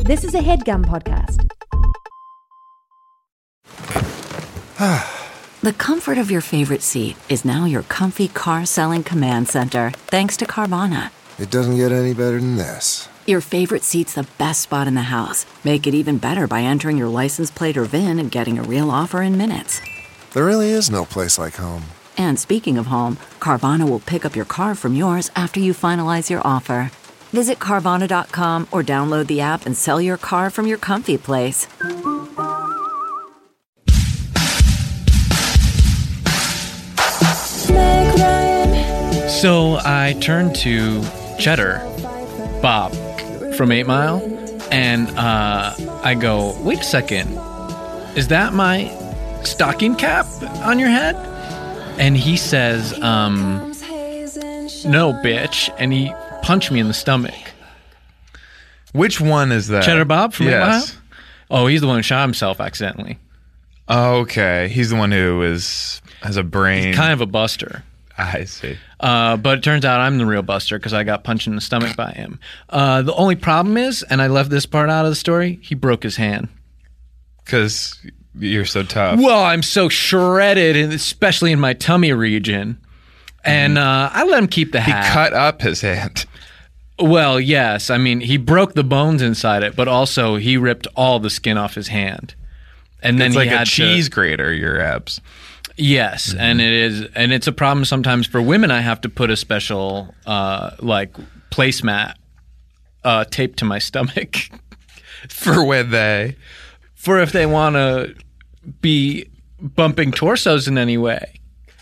This is a HeadGum podcast. The comfort of your favorite seat is now your comfy car selling command center, thanks to Carvana. It doesn't get any better than this. Your favorite seat's the best spot in the house. Make it even better by entering your license plate or VIN and getting a real offer in minutes. There really is no place like home. And speaking of home, Carvana will pick up your car from yours after you finalize your offer. Visit Carvana.com or download the app and sell your car from your comfy place. So I turned to Cheddar Bob from 8 Mile, and I go, wait a second, is that my stocking cap on your head? And he says, no, bitch, and he punched me in the stomach. Which one is that? Cheddar Bob from 8 Mile? Yes. Oh, he's the one who shot himself accidentally. Okay, he's the one who has a brain. He's kind of a buster. I see. But it turns out I'm the real buster because I got punched in the stomach by him. The only problem is, and I left this part out of the story, he broke his hand. Because you're so tough. Well, I'm so shredded, and especially in my tummy region. And I let him keep the He hat. cut up his hand. Well, yes. I mean, he broke the bones inside it, but also he ripped all the skin off his hand. And then It's he like had a cheese grater, your abs. Yes, and it's a problem sometimes for women. I have to put a special placemat taped to my stomach For when they... for if they want to be bumping torsos in any way,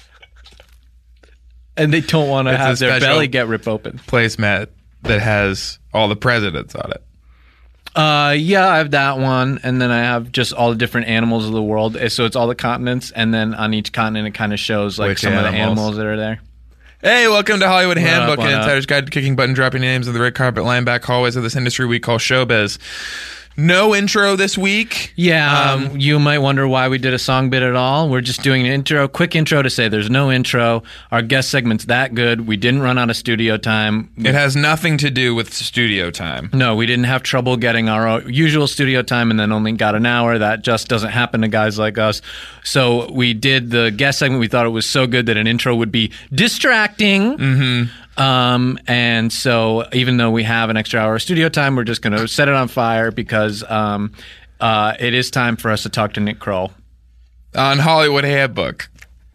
and they don't want to It's a have their special belly get ripped open. placemat that has all the presidents on it. Yeah, I have that one, and then I have just all the different animals of the world. So it's all the continents, and then on each continent it kind of shows like Which some of the animals? animals that are there. Hey, welcome to Hollywood What Handbook, up, an what up? insider's guide to kicking button, dropping names in the red carpet, line back hallways of this industry we call showbiz. No intro this week. Yeah, you might wonder why we did a song bit at all. We're just doing an quick intro to say there's no intro. Our guest segment's that good. We didn't run out of studio time. It has nothing to do with studio time. No, we didn't have trouble getting our usual studio time and then only got an hour. That just doesn't happen to guys like us. So we did the guest segment. We thought it was so good that an intro would be distracting. Mm-hmm. And so even though we have an extra hour of studio time, we're just going to set it on fire because it is time for us to talk to Nick Kroll. On Hollywood Handbook.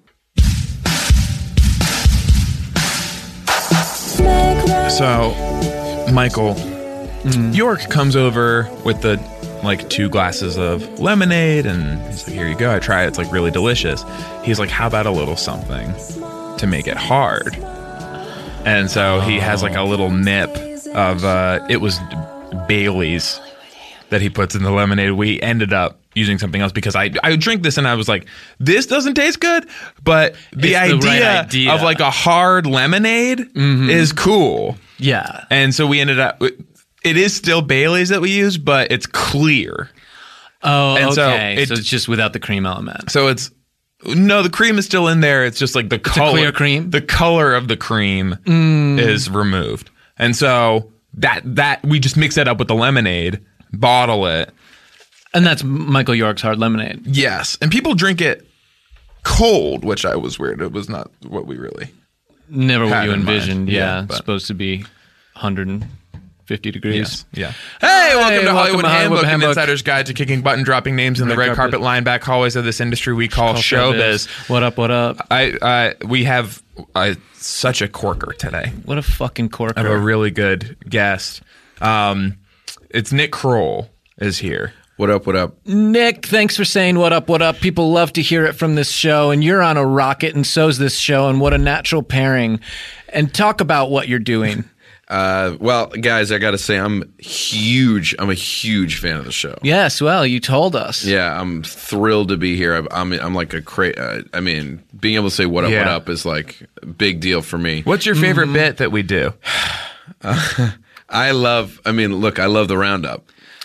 So, Michael, York comes over with the 2 glasses of lemonade, and he's like, here you go, I try it, it's really delicious. He's like, how about a little something to make it hard? And so he has a little nip of, it was Bailey's that he puts in the lemonade. We ended up using something else because I drink this and I was like, this doesn't taste good, but the idea of a hard lemonade is cool. Yeah. And so we ended up, it is still Bailey's that we use, but it's clear. Oh, And okay. so So it's just without the cream element. So no, the cream is still in there. It's just the color. clear cream? The color of the cream is removed. And so that we just mix that up with the lemonade, bottle it. And that's Michael York's hard lemonade. Yes. And people drink it cold, which I was weird. It was not what we really Never what had you in mind. envisioned. Yeah. but- It's supposed to be 150 degrees. Yes. Yeah. Hey, welcome to Hollywood to Handbook, an Handbook. insider's guide to kicking button, dropping names in the red carpet, line back hallways of this industry we call showbiz. What up, what up? We have such a corker today. What a fucking corker. I have a really good guest. It's Nick Kroll is here. What up, what up? Nick, thanks for saying what up, what up. People love to hear it from this show, and you're on a rocket, and so's this show, and what a natural pairing. And talk about what you're doing. Well, guys, I got to say, I'm a huge fan of the show. Yes, well, you told us. Yeah, I'm thrilled to be here. I'm like being able to say what up is a big deal for me. What's your favorite bit that we do? I love the roundup.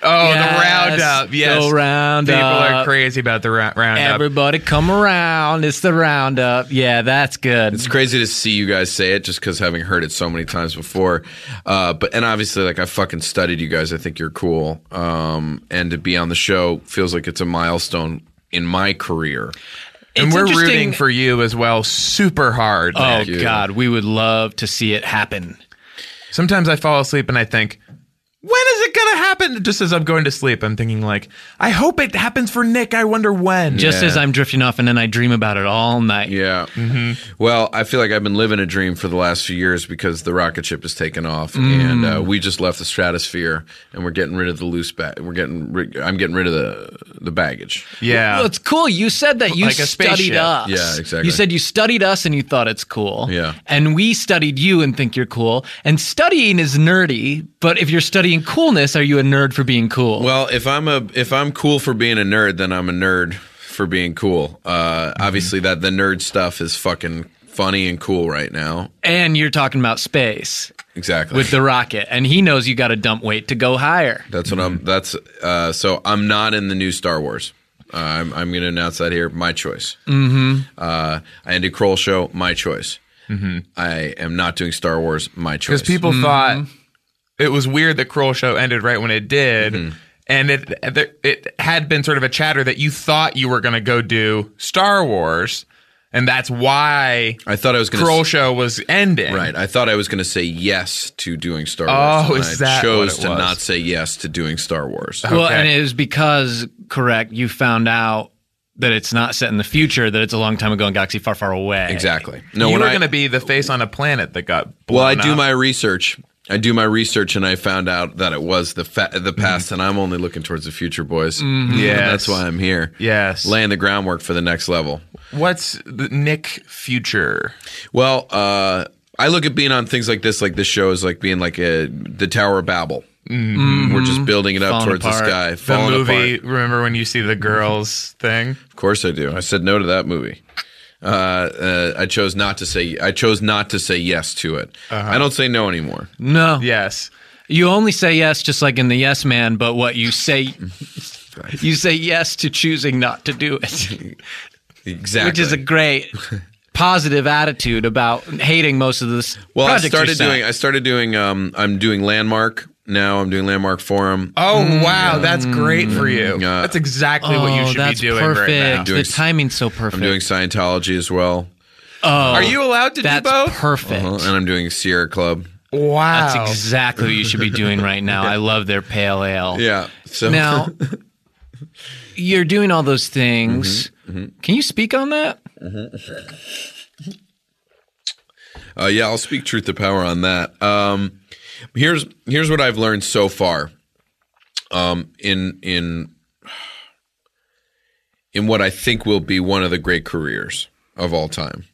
Oh, Yes, the roundup. Yes. the roundup. People are crazy about the roundup. Everybody come around. It's the roundup. Yeah, that's good. It's crazy to see you guys say it just because having heard it so many times before. And obviously, like, I fucking studied you guys. I think you're cool. And to be on the show feels like it's a milestone in my career. And It's we're interesting- rooting for you as well super hard. Oh, man. you. God. We would love to see it happen. Sometimes I fall asleep and I think, when is it going to happen? Just as I'm going to sleep, I'm thinking like, I hope it happens for Nick. I wonder when. Just Yeah. as I'm drifting off, and then I dream about it all night. Yeah. Well, I feel like I've been living a dream for the last few years because the rocket ship has taken off, and we just left the stratosphere, and we're getting rid of the loose bag. I'm getting rid of the baggage. Yeah. Well, it's cool. You said that you Like a studied spaceship. us. Yeah, exactly. You said you studied us and you thought it's cool. Yeah. And we studied you and think you're cool. And studying is nerdy, but if you're studying coolness, are you a nerd for being cool? Well, if I'm cool for being a nerd, then I'm a nerd for being cool. Obviously, that the nerd stuff is fucking funny and cool right now. And you're talking about space Exactly. with the rocket, and he knows you got to dump weight to go higher. That's what I'm. That's so I'm not in the new Star Wars. I'm going to announce that here. My choice. I ended Kroll Show. My choice. I am not doing Star Wars. My choice. Because people thought it was weird that Kroll Show ended right when it did. And it had been sort of a chatter that you thought you were going to go do Star Wars. And that's why I thought I was going Kroll to. Show was ending. Right. I thought I was going to say yes to doing Star Wars. Oh, and is I that chose what it to was? not say yes to doing Star Wars. Well, Okay. and it was because, correct, you found out that it's not set in the future, that it's a long time ago in galaxy far, far away. Exactly. No, You when were I going to be the face on a planet that got blown well, I do up. my research. And I found out that it was the past, and I'm only looking towards the future, boys. Yes. That's why I'm here. Yes. Laying the groundwork for the next level. What's the Nick future? Well, I look at being on things like this show, as like being like the Tower of Babel. We're just building it up Falling towards apart. the sky. The Falling movie, apart. remember when you see the girls thing? Of course I do. I said no to that movie. I chose not to say yes to it. I don't say no anymore. No. Yes. You only say yes, just like in the Yes Man, but what you say, you say yes to choosing not to do it, Exactly. which is a great positive attitude about hating most of this. well, project I started doing. I'm doing Landmark now. I'm doing Landmark Forum. Oh, wow. That's great for you. Yeah. That's exactly what you should be that's doing perfect. right now. Doing- The timing's so perfect. I'm doing Scientology as well, Are you allowed to do That's both? perfect. and I'm doing Sierra Club. Wow. That's exactly what you should be doing right now. I love their pale ale. Yeah. So Now, you're doing all those things. Can you speak on that? yeah, I'll speak truth to power on that. Here's what I've learned so far. In what I think will be one of the great careers of all time.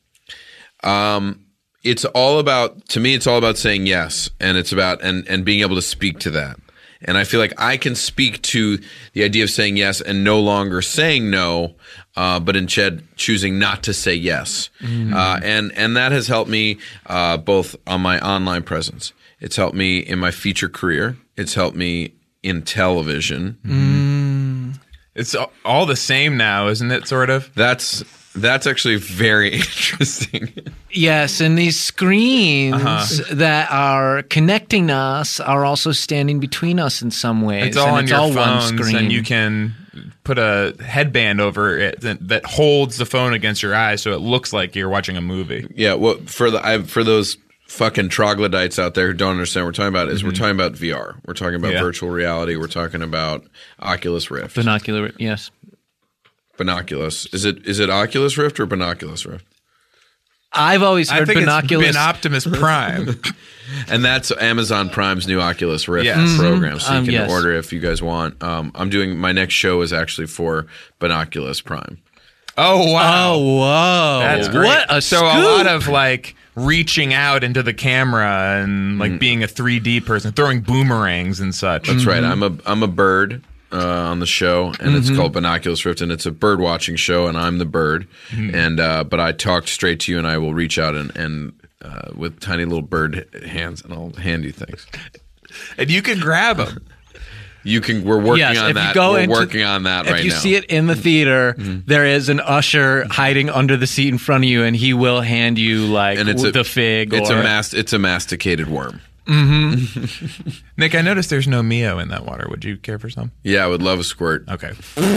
It's all about saying yes, and it's about and being able to speak to that. And I feel like I can speak to the idea of saying yes and no longer saying no, but instead choosing not to say yes. And that has helped me both on my online presence. It's helped me in my feature career. It's helped me in television. It's all the same now, isn't it, sort of? That's actually very interesting. Yes, and these screens that are connecting us are also standing between us in some ways. It's all and on it's your all one phones, screen. and you can put a headband over it that holds the phone against your eyes so it looks like you're watching a movie. Yeah, well, for those fucking troglodytes out there who don't understand what we're talking about is we're talking about VR. We're talking about virtual reality. We're talking about Oculus Rift. Binocular, yes. Binoculus. Is it Oculus Rift or Binoculus Rift? I've always I heard think binoculars. it's been Optimus Prime. And that's Amazon Prime's new Oculus Rift Yes. program. So you can Yes. order if you guys want. I'm doing my next show is actually for Binoculus Prime. Oh, wow. Oh, whoa. That's great. What a So scoop. a lot of like reaching out into the camera and like being a 3D person, throwing boomerangs and such. That's right. I'm a bird on the show, and it's called Binoculus Rift, and it's a bird watching show, and I'm the bird. And but I talk straight to you, and I will reach out and with tiny little bird hands, and I'll hand you things. And you can grab them. We're working Yes, on if you that. go We're into- working on that right now. If you see it in the theater, there is an usher hiding under the seat in front of you, and he will hand you and it's the fig. It's or, it's a masticated worm. Nick, I noticed there's no Mio in that water. Would you care for some? Yeah, I would love a squirt. Okay.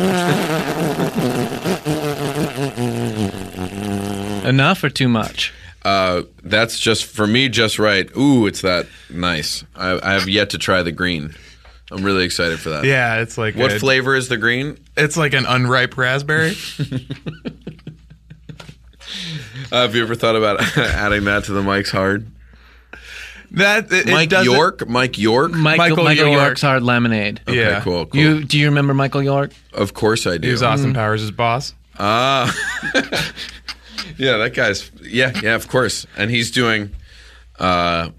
enough or too much. That's just for me, just right. Ooh, it's that nice. I have yet to try the green. I'm really excited for that. Yeah, it's like What flavor is the green? It's like an unripe raspberry. Have you ever thought about adding that to the Mike's Hard? Mike York? Michael Michael York. York's Hard Lemonade. Okay, Yeah. cool. Do you remember Michael York? Of course I do. He was Austin Powers' boss. Yeah, that guy's of course. And he's doing hard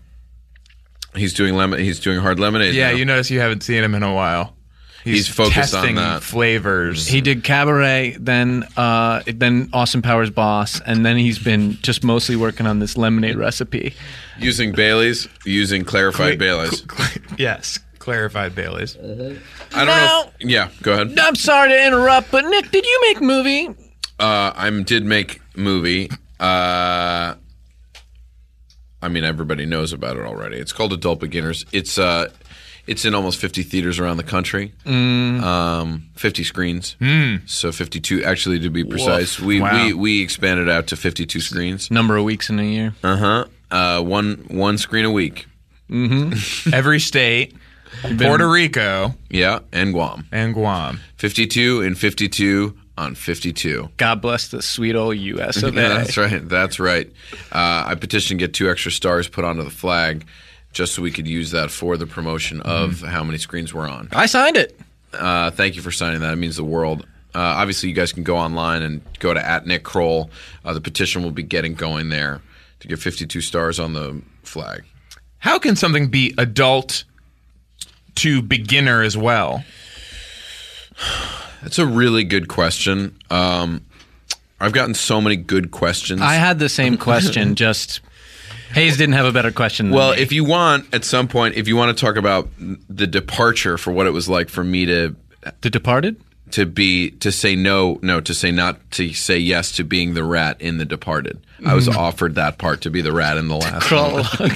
lemonade. Yeah, now. you notice you haven't seen him in a while. He's focused on testing that. flavors. He did Cabaret, then Austin Powers Boss, and then he's been just mostly working on this lemonade recipe. using clarified Baileys. Yes, clarified Baileys. I don't know. Yeah, go ahead. I'm sorry to interrupt, but Nick, did you make movie? I did make movie. I mean, everybody knows about it already. It's called Adult Beginners. It's in almost 50 theaters around the country. 50 screens. So 52, actually, to be precise. Wow. We expanded out to 52 screens. Number of weeks in a year. One screen a week. Every state, Puerto Rico, Yeah, and Guam. and Guam. 52 and 52 on 52. God bless the sweet old U.S. of A. Yeah, that's right. I petitioned to get 2 extra stars put onto the flag just so we could use that for the promotion of how many screens we're on. I signed it. Thank you for signing that. It means the world. Obviously, you guys can go online and go to @NickKroll. The petition will be getting going there to get 52 stars on the flag. How can something be adult to beginner as well? That's a really good question. I've gotten so many good questions. I had the same question, just Hayes didn't have a better question than Well, me. if you want, at some point, if you want to talk about the departure for what it was like for me to The Departed? say not to say yes to being the rat in The Departed. I was offered that part to be the rat in the last Crawl one. along.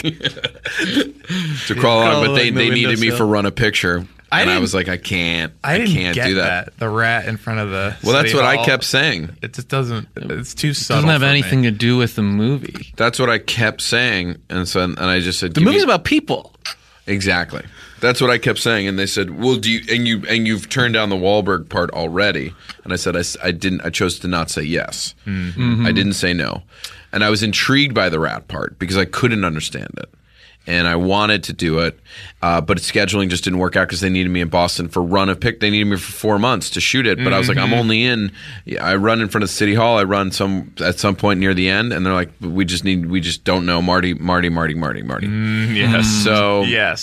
To crawl along, but they along the needed me windowsill. for run a picture. I And I didn't- was like, I can't Get do that. The rat in front of the. Well, that's City what I Hall. kept saying. It just doesn't. It's too subtle. Doesn't have for me. anything to do with the movie. That's what I kept saying. And I just said, The movie's about people. Exactly. That's what I kept saying, and they said, "Well, do you?" And you've turned down the Wahlberg part already. And I said, "I didn't. I chose to not say yes. I didn't say no." And I was intrigued by the rat part because I couldn't understand it, and I wanted to do it, but scheduling just didn't work out because they needed me in Boston for run of pick. They needed me for 4 months to shoot it, but I was like, I'm only in. I run in front of City Hall. I run at some point near the end, and they're like, we just don't know Marty. Yes. So Yes.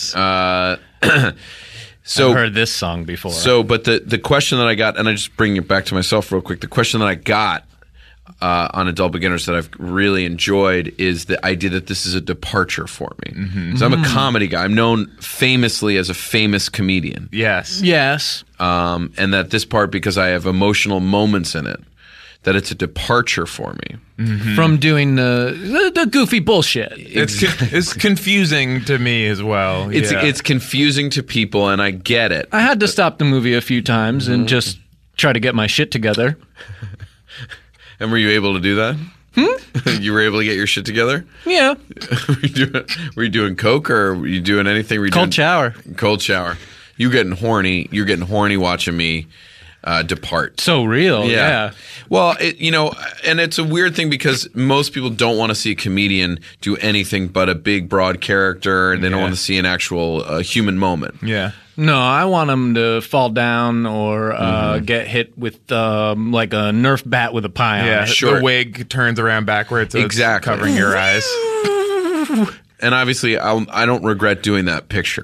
So I've heard this song before. but the question that I got, and I just bring it back to myself real quick. The question that I got on Adult Beginners that I've really enjoyed is the idea that this is a departure for me. So I'm a comedy guy. I'm known famously as a famous comedian, Yes. yes. and that this part, because I have emotional moments in it, that it's a departure for me. From doing the goofy bullshit. It's confusing to me as well. It's confusing to people, and I get it. I had to stop the movie a few times and just try to get my shit together. And were you able to do that? You were able to get your shit together? Yeah. Were you doing coke, or were you doing anything? Were you Cold doing, shower. Cold shower. You're getting horny watching me depart. So real. Yeah. Well, and it's a weird thing because most people don't want to see a comedian do anything but a big, broad character, and they don't Yeah. want to see an actual human moment. Yeah. No, I want him to fall down or get hit with like a Nerf bat with a pie on Yeah. it. Sure. The wig turns around backwards. So Exactly. It's covering your eyes. And obviously, I don't regret doing that picture.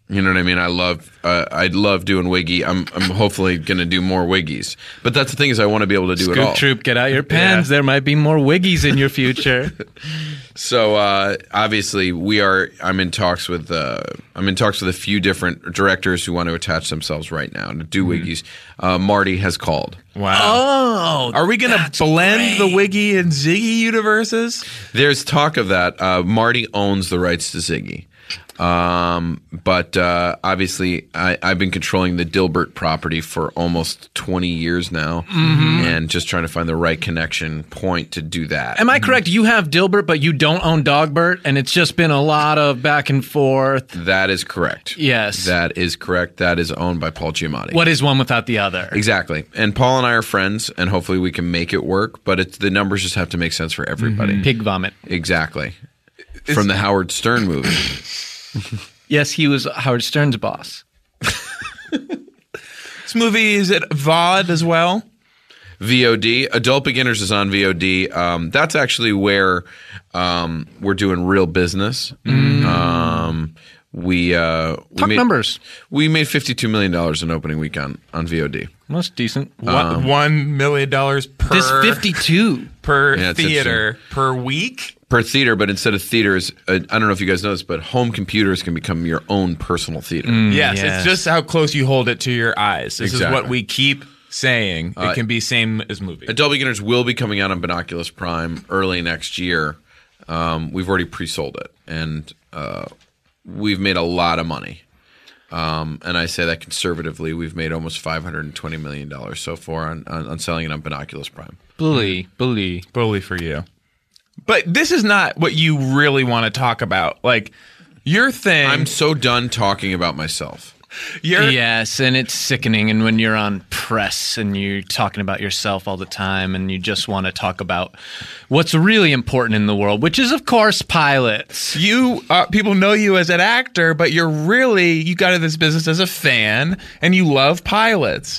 You know what I mean? I love doing Wiggy. I'm hopefully going to do more Wiggies. But that's the thing is I want to be able to do it all. Scoop Troop, get out your pens. There might be more Wiggies in your future. So obviously I'm in talks with a few different directors who want to attach themselves right now to do Wiggies. Marty has called. Wow. Oh, Are we going to blend the Wiggy and Ziggy universes? There's talk of that. Marty owns the rights to Ziggy. But obviously I've been controlling the Dilbert property for almost 20 years now and just trying to find the right connection point to do that. Am I correct? You have Dilbert, but you don't own Dogbert, and it's just been a lot of back and forth. That is correct. Yes. That is correct. That is owned by Paul Giamatti. What is one without the other? Exactly. And Paul and I are friends, and hopefully we can make it work, but the numbers just have to make sense for everybody. Pig vomit. Exactly. From the Howard Stern movie. Yes, he was Howard Stern's boss. This movie, is it VOD as well? VOD. Adult Beginners is on VOD. That's actually where we're doing real business. We Talk made numbers. We made $52 million in opening week on VOD. Well, that's decent. $1 million per This 52. per Yeah, it's theater per week. Per theater, but instead of theaters, I don't know if you guys know this, but home computers can become your own personal theater. Yes, yes. it's just how close you hold it to your eyes. This is Exactly. what we keep saying. It can be same as movie. Adult Beginners will be coming out on Binoculus Prime early next year. We've already pre-sold it, and we've made a lot of money. And I say that conservatively. We've made almost $520 million so far on selling it on Binoculus Prime. Bully. Bully for you. But this is not what you really want to talk about. Like, your thing. I'm so done talking about myself. Yes, and it's sickening. And when you're on press and you're talking about yourself all the time and you just want to talk about what's really important in the world, which is, of course, pilots. You people know you as an actor, but you got into this business as a fan, and you love pilots.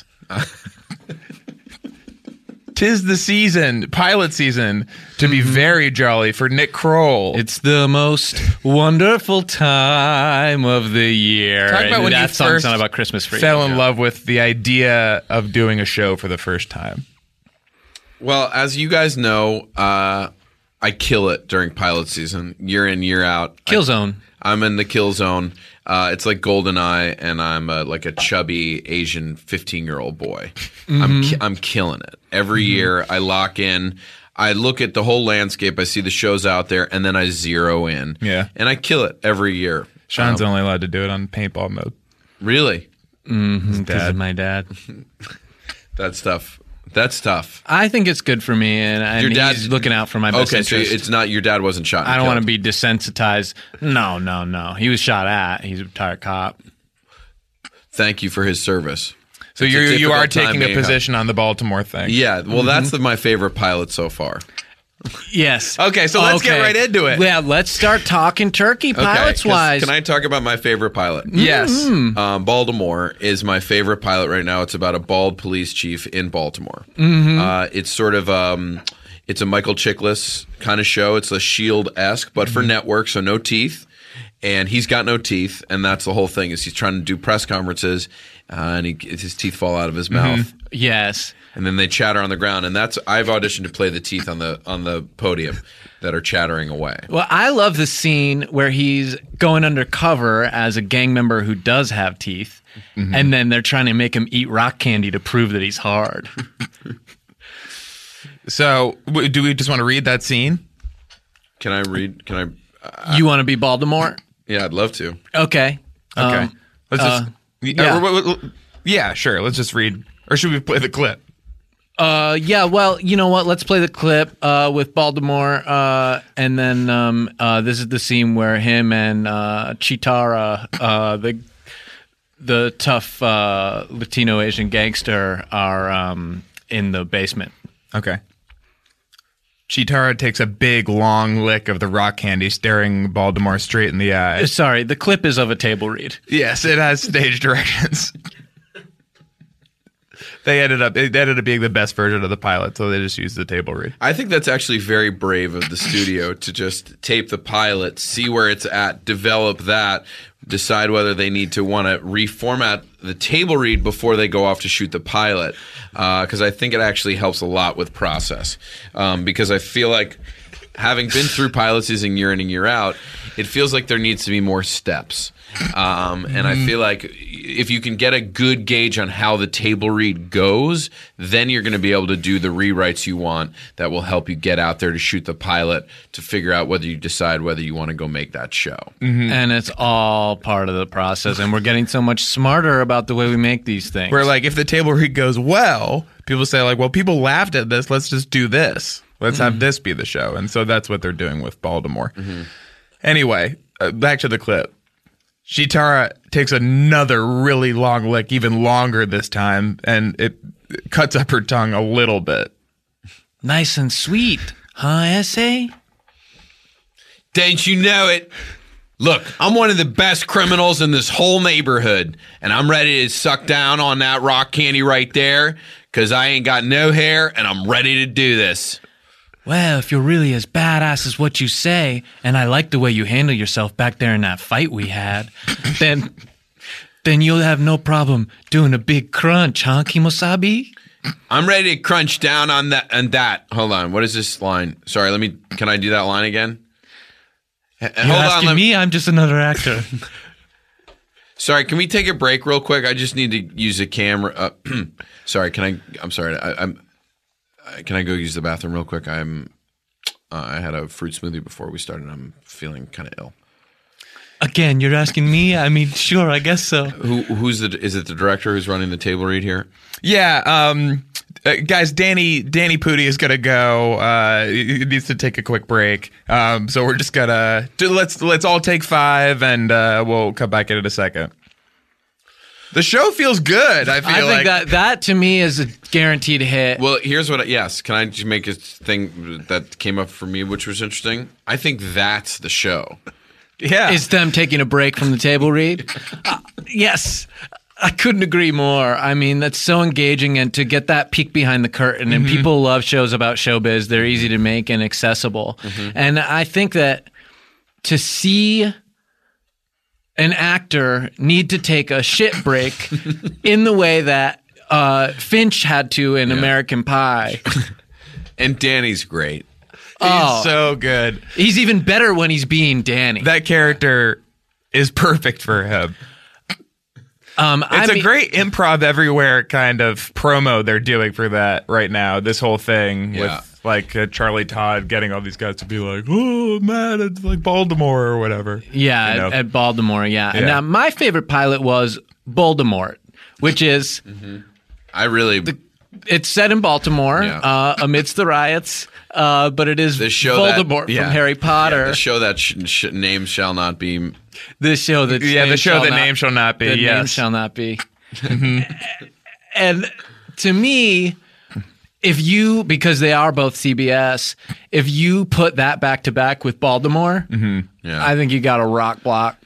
'Tis the season, pilot season, to be very jolly for Nick Kroll. It's the most wonderful time of the year. Talk about when that you song's first not about Christmas for you. fell in love with the idea of doing a show for the first time. Well, as you guys know, I kill it during pilot season, year in, year out. Killzone. I'm in the kill zone. It's like GoldenEye, and I'm like a chubby Asian 15-year-old boy. I'm killing it. Every year I lock in. I look at the whole landscape. I see the shows out there, and then I zero in. Yeah. And I kill it every year. Sean's only allowed to do it on paintball mode. Really? Because of my dad. That's tough. That's tough. I think it's good for me, and Your dad- he's looking out for my best Okay, so interest. it's not your dad wasn't shot. and I don't killed. want to be desensitized. No. He was shot at. He's a retired cop. Thank you for his service. So It's a you are difficult time taking a being position on the Baltimore thing. Yeah, well, that's my favorite pilot so far. Yes. Okay, so let's get right into it. Yeah, let's start talking turkey pilots wise. Can I talk about my favorite pilot? Yes. Baltimore is my favorite pilot right now. It's about a bald police chief in Baltimore. It's sort of it's a Michael Chiklis kind of show. It's a Shield-esque, but for network, so no teeth. And he's got no teeth, and that's the whole thing. Is he's trying to do press conferences, and his teeth fall out of his mouth. Yes. And then they chatter on the ground, and I've auditioned to play the teeth on the podium that are chattering away. Well, I love the scene where he's going undercover as a gang member who does have teeth, and then they're trying to make him eat rock candy to prove that he's hard. So do we just want to read that scene? Can I read? Can I? You want to be Baltimore? Yeah, I'd love to. Okay. Okay. Let's just yeah. yeah, sure. Let's just read. Or should we play the clip? Yeah, well, you know what? Let's play the clip with Baltimore, and then this is the scene where him and Chitara, the tough Latino Asian gangster, are in the basement. Okay. Chitara takes a big, long lick of the rock candy, staring Baltimore straight in the eye. Sorry, the clip is of a table read. Yes, it has stage directions. It ended up being the best version of the pilot, so they just used the table read. I think that's actually very brave of the studio to just tape the pilot, see where it's at, develop that, decide whether they need to want to reformat the table read before they go off to shoot the pilot. Because I think it actually helps a lot with process. Because I feel like having been through pilot season year in and year out, it feels like there needs to be more steps. And I feel like if you can get a good gauge on how the table read goes, then you're going to be able to do the rewrites you want that will help you get out there to shoot the pilot to figure out whether you decide whether you want to go make that show. And it's all part of the process. And we're getting so much smarter about the way we make these things. Where like if the table read goes well, people say like, well, people laughed at this. Let's just do this. Let's have this be the show. And so that's what they're doing with Baltimore. Anyway, back to the clip. Chitara takes another really long lick, even longer this time, and it cuts up her tongue a little bit. Nice and sweet, huh, S.A.? Don't you know it? Look, I'm one of the best criminals in this whole neighborhood, and I'm ready to suck down on that rock candy right there, because I ain't got no hair, and I'm ready to do this. Well, if you're really as badass as what you say, and I like the way you handle yourself back there in that fight we had, then you'll have no problem doing a big crunch, huh, Kimosabi? I'm ready to crunch down on that. Hold on. What is this line? Sorry, can I do that line again? You're asking me? I'm just another actor. Sorry, can we take a break real quick? I just need to use a camera. Sorry, I'm sorry. Can I go use the bathroom real quick? I had a fruit smoothie before we started. I'm feeling kind of ill. Again, you're asking me? I mean, sure, I guess so. Is it the director who's running the table read here? Yeah, guys, Danny Pudi is gonna go. He needs to take a quick break. So we're just gonna let's all take 5, and we'll come back in a second. The show feels good. I think that to me is a guaranteed hit. Well, here's what. Yes, can I just make a thing that came up for me, which was interesting? I think that's the show. Yeah, is them taking a break from the table read? Yes, I couldn't agree more. I mean, that's so engaging, and to get that peek behind the curtain. And people love shows about showbiz. They're easy to make and accessible. And I think that to see an actor need to take a shit break in the way that Finch had to in American Pie. And Danny's great. He's so good. He's even better when he's being Danny. That character is perfect for him. It's a great improv everywhere kind of promo they're doing for that right now. This whole thing with like Charlie Todd getting all these guys to be like, oh, man, it's like Baltimore or whatever. Yeah, you know? at Baltimore, yeah. And now my favorite pilot was Voldemort, which is... It's set in Baltimore amidst the riots, but it is Voldemort from Harry Potter. Yeah, the show that name shall not be... The show that name shall not be. Name shall not be. And to me, because they are both CBS, if you put that back to back with Baltimore, I think you got a rock block.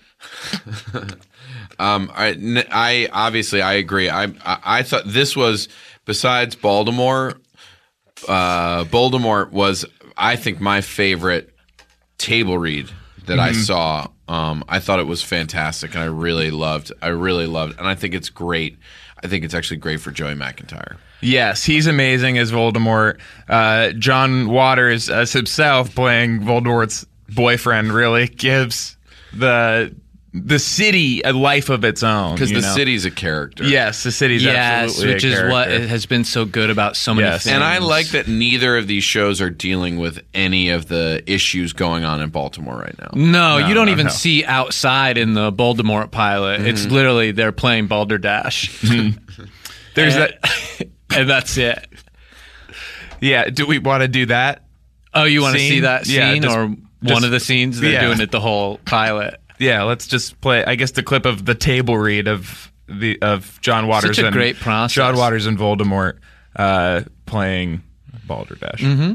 I obviously I agree. I thought this was, besides Baltimore, Voldemort was, I think, my favorite table read that I saw. I thought it was fantastic, and I really loved, and I think it's great. I think it's actually great for Joey McIntyre. Yes, he's amazing as Voldemort. John Waters as himself playing Voldemort's boyfriend really gives the city a life of its own. Because the city's a character. Yes, the city's absolutely which a is character. what has been so good about so many things. And I like that neither of these shows are dealing with any of the issues going on in Baltimore right now. No, you don't even see outside in the Voldemort pilot. It's literally they're playing Balderdash. There's that, and that's it. Yeah, do we want to do that? Oh, you want to see that scene just, or one of the scenes? They're doing it the whole pilot. Yeah, let's just play. I guess the clip of the table read of John Waters. Such a great process. John Waters and Voldemort playing Balderdash.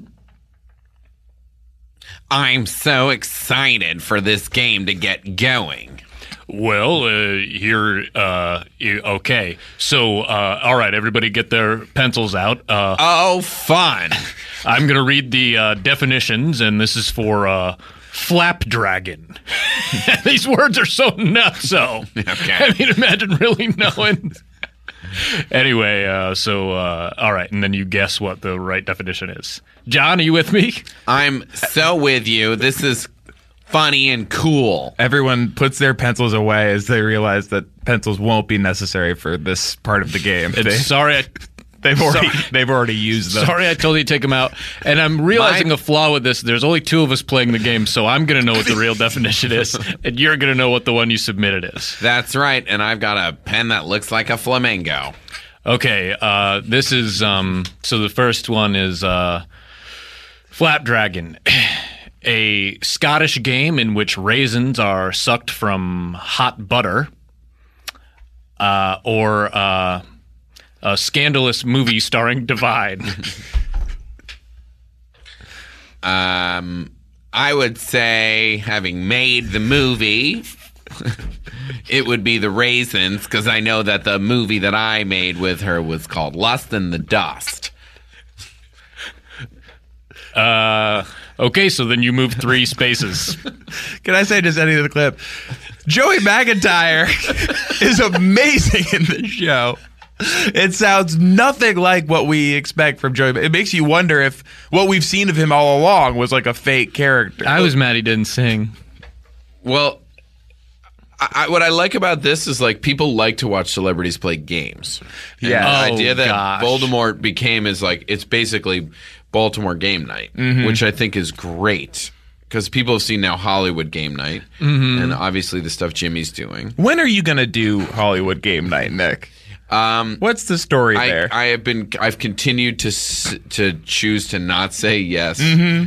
I'm so excited for this game to get going. Okay. So, all right, everybody get their pencils out. Oh, fun. I'm going to read the definitions, and this is for flapdragon. These words are so nutso. Okay. I mean, imagine really knowing. Anyway, all right, and then you guess what the right definition is. John, are you with me? I'm so with you. This is funny and cool. Everyone puts their pencils away as they realize that pencils won't be necessary for this part of the game. They've already used them. Sorry, I told you to take them out. And I'm realizing a flaw with this. There's only 2 of us playing the game, so I'm going to know what the real definition is, and you're going to know what the one you submitted is. That's right, and I've got a pen that looks like a flamingo. Okay, this is, so the first one is Flapdragon, a Scottish game in which raisins are sucked from hot butter, or a scandalous movie starring Divine. I would say, having made the movie, it would be the raisins, because I know that the movie that I made with her was called Lust in the Dust. Okay, so then you move 3 spaces. Can I say just ending the clip? Joey McIntyre is amazing in this show. It sounds nothing like what we expect from Joey. It makes you wonder if what we've seen of him all along was like a fake character. I was mad he didn't sing. Well, what I like about this is, like, people like to watch celebrities play games. And Yeah. the idea that gosh. Voldemort became is like, it's basically Baltimore Game Night, which I think is great. Because people have seen now Hollywood Game Night, and obviously the stuff Jimmy's doing. When are you going to do Hollywood Game Night, Nick? What's the story there? I've continued to choose to not say yes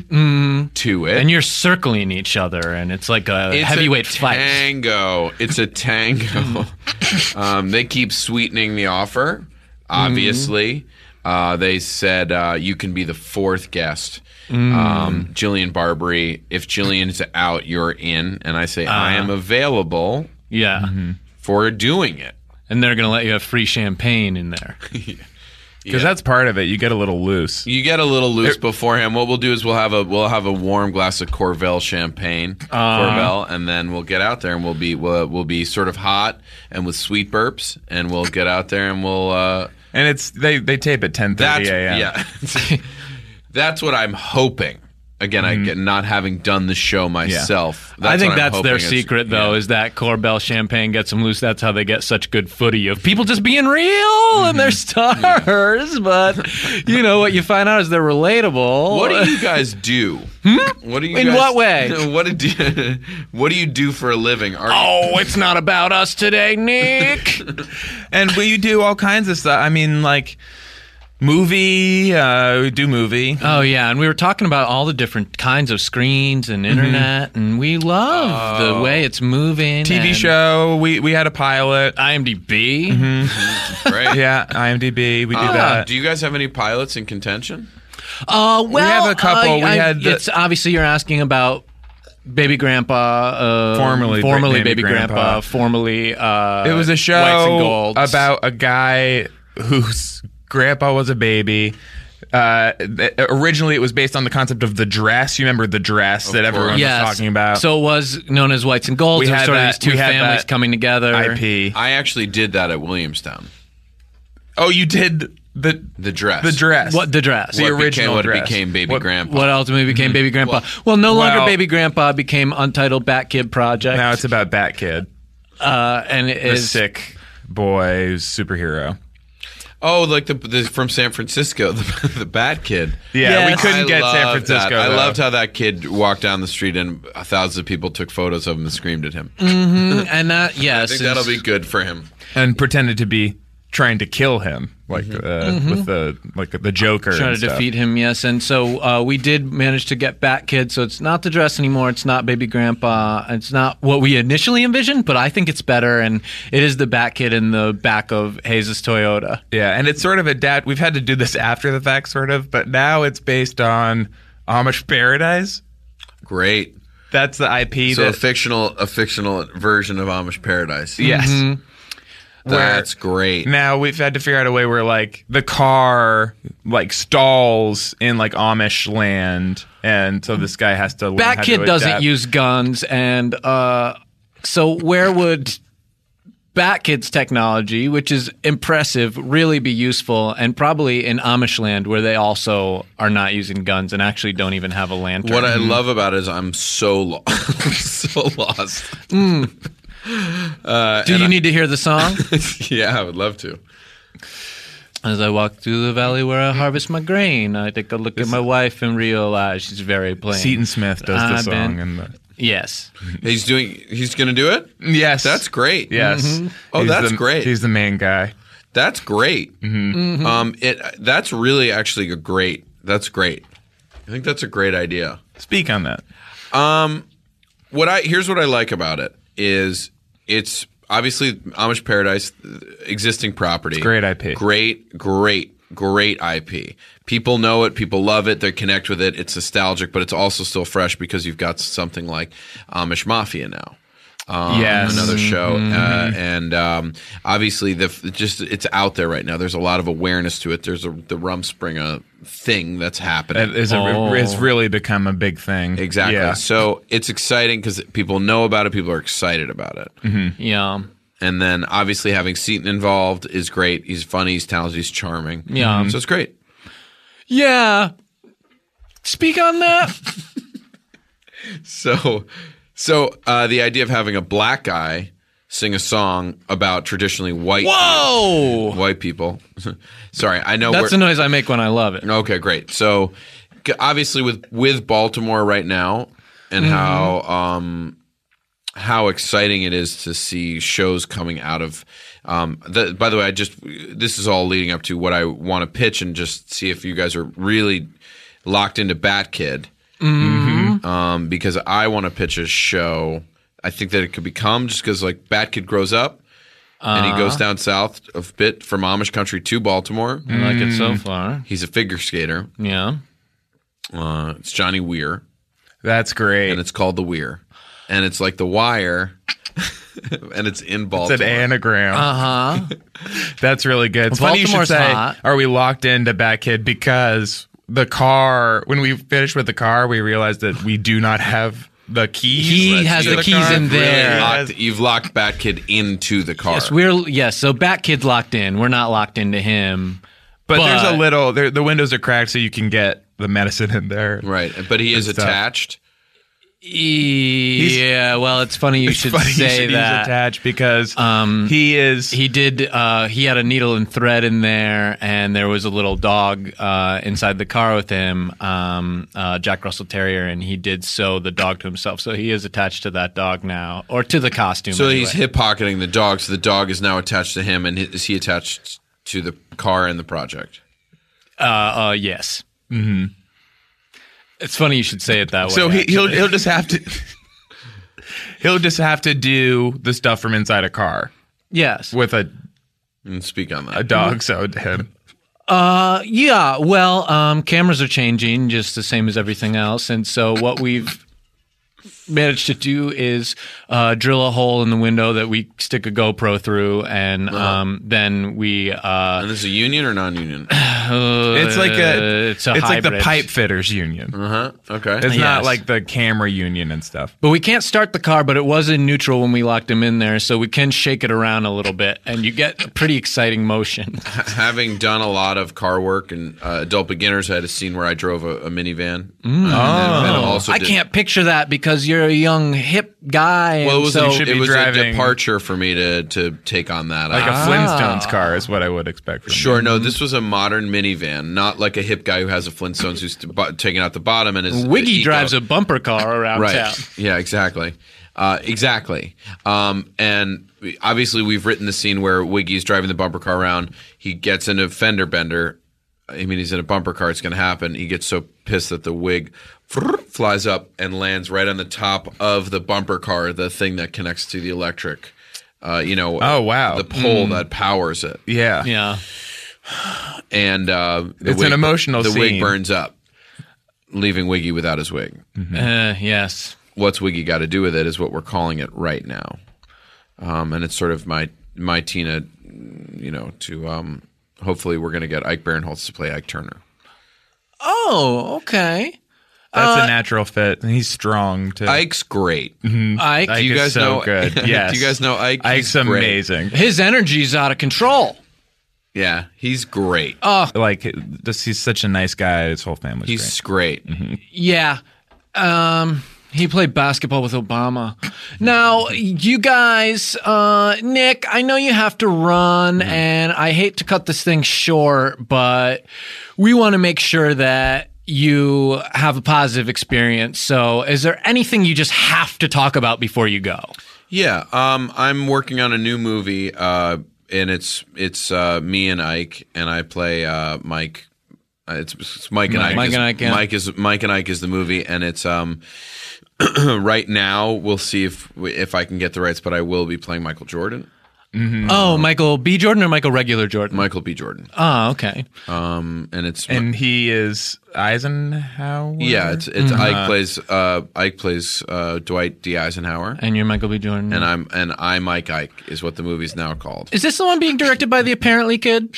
to it. And you're circling each other, and it's like a heavyweight fight. It's a tango. They keep sweetening the offer, obviously. They said you can be the 4th guest. Jillian Barbary. If Jillian's out, you're in. And I say, I am available for doing it. And they're going to let you have free champagne in there. Because that's part of it. You get a little loose. You get a little loose beforehand. What we'll do is we'll have a warm glass of Corvel champagne, Corvel, and then we'll get out there and we'll be sort of hot and with sweet burps, and we'll get out there and we'll. And it's they tape at 10:30 a.m. Yeah, that's what I'm hoping. Again, I get not having done the show myself. I think that's their secret, though, is that Corbel Champagne gets them loose. That's how they get such good footy of people just being real and they're stars. But, you know, what you find out is they're relatable. What do you guys do? What do you? In what way? What do you do for a living? It's not about us today, Nick. And we do all kinds of stuff. I mean, like... we do movie. Oh, yeah, and we were talking about all the different kinds of screens and internet, and we love the way it's moving. TV show, we had a pilot. IMDb. Right? Yeah, IMDb, we do that. Do you guys have any pilots in contention? Well, we have a couple. It's obviously you're asking about Baby Grandpa, formerly Baby Grandpa, formerly it was a Whites and show Golds. about a guy whose grandpa was a baby. Originally, it was based on the concept of The Dress. You remember The Dress that everyone was talking about? So it was known as Whites and Golds. We It was had sort of that- these two we had families that coming together. IP. I actually did that at Williamstown. Oh, you did the Dress. The Dress. What The Dress? The original What Dress. became Baby Grandpa. What ultimately became Baby Grandpa? Well, no longer well- Baby Grandpa became Untitled Bat Kid Project. Now it's about Bat Kid, and it the is sick boy superhero. Oh, like the from San Francisco, the Bat Kid. Yeah, Yes. we couldn't get San loved Francisco. that. I though. loved how that kid walked down the street and thousands of people took photos of him and screamed at him. and that I think that'll be good for him. and pretended to be trying to kill him, like with the Joker. trying and to stuff. defeat him. Yes, and so we did manage to get Bat Kid. So it's not The Dress anymore. It's not Baby Grandpa. It's not what we initially envisioned, but I think it's better. And it is the Bat Kid in the back of Hayes' Toyota. Yeah, and it's sort of we've had to do this after the fact, sort of, but now it's based on Amish Paradise. Great. That's the IP. So that, a fictional version of Amish Paradise. yes. That's great. Now we've had to figure out a way where like the car like stalls in like Amish land, and so this guy has to learn how to Bat-Kid doesn't adapt. use guns, and so where would Bat-Kid's technology, which is impressive, really be useful? And probably in Amish land, where they also are not using guns and actually don't even have a lantern. What I love about it is I'm so so lost. Do you need to hear the song? Yeah, I would love to. As I walk through the valley where I harvest my grain, I take a look at my wife and realize she's very plain. Seton Smith does the I've song, been- and the, Yes. He's going to do it? yes, That's great. Yes. Oh, He's that's the- great. He's the main guy. That's great. That's really actually that's great. I think that's a great idea. Speak on that. Here's what I like about it is it's obviously Amish Paradise, existing property. It's great IP. Great IP. People know it. People love it. They connect with it. It's nostalgic, but it's also still fresh because you've got something like Amish Mafia now. Yes. Another show, and obviously it's out there right now. There's a lot of awareness to it. There's the Rumspringa thing that's happening. It's really become a big thing. Exactly. Yeah. So it's exciting because people know about it. People are excited about it. Yeah. And then obviously having Seton involved is great. He's funny. He's talented. He's charming. Yeah. So it's great. Yeah. Speak on that. So the idea of having a black guy sing a song about traditionally white people. Sorry, I know That's the noise I make when I love it. Okay, great. So obviously with Baltimore right now and how exciting it is to see shows coming out of by the way, this is all leading up to what I want to pitch and just see if you guys are really locked into Bat-Kid. Because I want to pitch a show. I think that it could become just because like Bat-Kid grows up and he goes down south a bit from Amish country to Baltimore. I like it so far. He's a figure skater. Yeah. It's Johnny Weir, That's great. and it's called The Weir, and it's like The Wire, and it's in Baltimore. It's an anagram. Uh-huh. That's really good. It's funny you should Baltimore's say, hot. are we locked into Bat-Kid? Because the car, when we finished with the car, we realized that we do not have the keys. He has to the keys car. in there. You've locked Bat-Kid into the car. Yes, so Bat-Kid's locked in. We're not locked into him. But there's a little, the windows are cracked so you can get the medicine in there. Right, but he is Good stuff. attached. Yeah, well, it's funny you should Funny you say should use that. attached because he is. He did. He had a needle and thread in there, and there was a little dog inside the car with him, Jack Russell Terrier, and he did sew the dog to himself. So he is attached to that dog now, or to the costume. So anyway. he's hip pocketing the dog. So the dog is now attached to him, and is he attached to the car and the project? Yes. Mm-hmm. It's funny you should say it that way. So he'll actually. just have to. He'll just have to do the stuff from inside a car Yes. with a And speak on that. dog sewed to him. Yeah, well, cameras are changing just the same as everything else. And so what we've managed to do is drill a hole in the window that we stick a GoPro through, and then we And this is a union or non-union? It's like it's like the hybrid. pipe fitters union. Okay. It's not Yes. like the camera union and stuff. But we can't start the car, but it was in neutral when we locked him in there, so we can shake it around a little bit, and you get a pretty exciting motion. Having done a lot of car work and adult beginners, I had a scene where I drove a minivan. And also I did- can't picture that because you're a young hip guy. Well, it and was, so you should be it was driving- a departure for me to take on that. Like a Flintstones car is what I would expect from Sure, you. no, this was a modern minivan, not like a hip guy who has a Flintstones who's taking out the bottom and is Wiggy eco. drives a bumper car around Right. town. Yeah, exactly. Exactly. And obviously we've written the scene where Wiggy's driving the bumper car around. He gets in a fender bender. I mean, he's in a bumper car. It's going to happen. He gets so pissed that the wig flies up and lands right on the top of the bumper car, the thing that connects to the electric, Oh, wow. the pole that powers it. Yeah. Yeah. And It's an emotional The wig scene. burns up, leaving Wiggy without his wig. Yes. What's Wiggy Got to Do with It is what we're calling it right now. And it's sort of my Tina, to hopefully we're going to get Ike Barinholtz to play Ike Turner. Oh, okay. That's a natural fit, and he's strong too. Ike's great. Ike, Ike you guys is so know? good. Yes. Do you guys know Ike? Ike's He's great. amazing. his energy's out of control. Yeah, he's great. Like, he's such a nice guy. His whole family's He's great. great. Yeah. He played basketball with Obama. Now, you guys, Nick, I know you have to run, and I hate to cut this thing short, but we want to make sure that you have a positive experience. So is there anything you just have to talk about before you go? Yeah, I'm working on a new movie, and it's me and Ike, and I play Mike. It's Mike and Ike. Mike and Ike, yeah. Mike and Ike is the movie, and it's right now we'll see if I can get the rights, but I will be playing Michael Jordan. Oh, Michael B. Jordan or Michael regular Jordan? Michael B. Jordan. Oh, okay. And he is Eisenhower. yeah, it's Ike plays Dwight D. Eisenhower, And you're Michael B. Jordan. and I'm Mike Ike is what the movie's now called. Is this the one being directed by the apparently kid?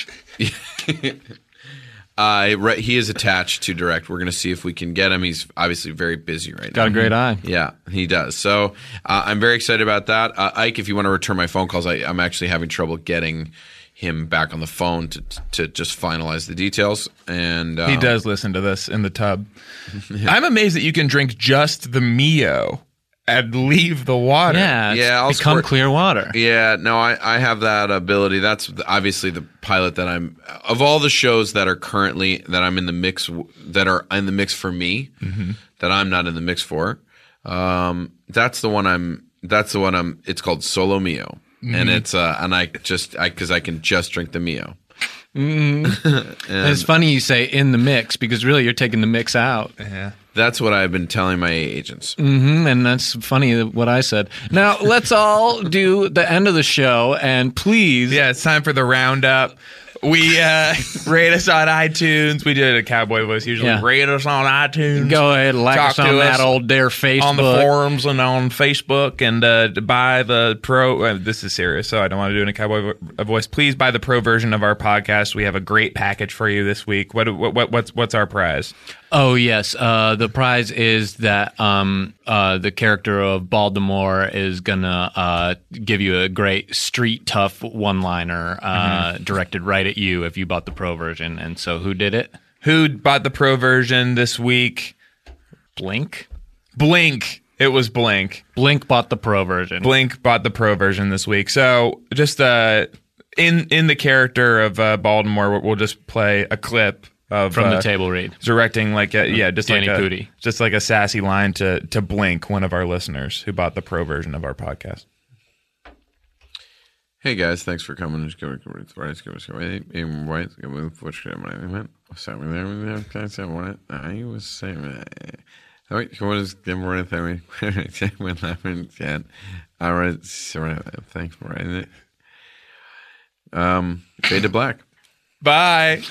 He is attached to direct. We're going to see if we can get him. He's obviously very busy right now. Got a great eye. Yeah, he does. So I'm very excited about that. Ike, if you want to return my phone calls, I'm actually having trouble getting him back on the phone to just finalize the details. And He does listen to this in the tub. I'm amazed that you can drink just the Mio and leave the water. Yeah, it's I'll become squirt- clear water. Yeah, no, I have that ability. That's obviously the pilot that I'm of all the shows that are currently that I'm in the mix that are in the mix for me that I'm not in the mix for. That's the one it's called Solo Mio, and it's and because I can just drink the Mio. And it's funny you say in the mix because really you're taking the mix out. Yeah. That's what I've been telling my agents. And that's funny what I said. Now, let's all do the end of the show, and please. Yeah, it's time for the roundup. We rate us on iTunes. We did a cowboy voice usually. Yeah. Rate us on iTunes. Go ahead, like Talk us on to that us old dare Facebook. on the forums and on Facebook, and buy the pro. This is serious, so I don't want to do it in a cowboy voice. Please buy the pro version of our podcast. We have a great package for you this week. What's our prize? Oh, yes. The prize is that the character of Baltimore is going to give you a great street tough one-liner directed right at you if you bought the pro version. And so who did it? Who bought the pro version this week? Blink? Blink. It was Blink. Blink bought the pro version. Blink bought the pro version this week. So just in the character of Baltimore, we'll just play a clip of From the table read. directing Danny Pudi. just like a sassy line to Blink, one of our listeners who bought the pro version of our podcast. Hey guys, thanks for coming. Thanks for writing it. Fade to black. Bye.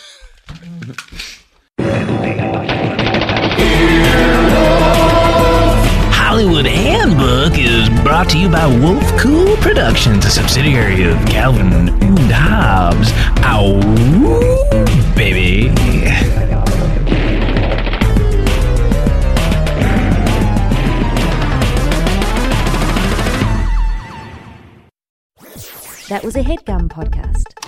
Hollywood Handbook is brought to you by Wolf Cool Productions, a subsidiary of Calvin and Hobbes. Ow, baby. That was a HeadGum podcast.